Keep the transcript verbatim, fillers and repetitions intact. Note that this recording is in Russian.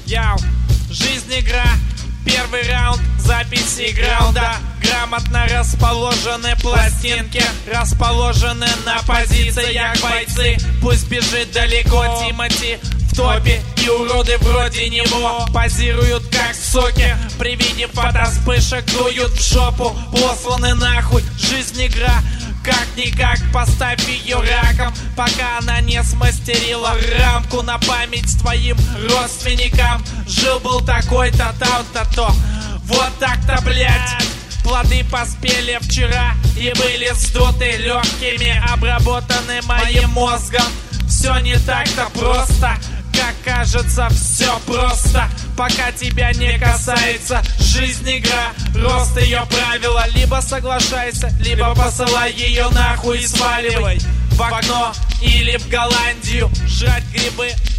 Яу, жизнь игра, первый раунд, записи граунда. Грамотно расположены пластинки, расположены на позициях бойцы. Пусть бежит далеко Тимати в топе, и уроды вроде него позируют как соки. При виде фотоспышек дуют в жопу, посланы нахуй. Жизнь игра, как-никак поставь ее раком, пока она не смастерила рамку на память твоим родственникам. Жил-был такой-то, там-то то, вот так-то, блядь. Плоды поспели вчера и были сдуты легкими, обработаны моим мозгом. Все не так-то просто, как кажется, все просто, пока тебя не касается. Жизнь игра, рост ее правила. Либо соглашайся, либо посылай ее нахуй и сваливай в окно или в Голландию жрать грибы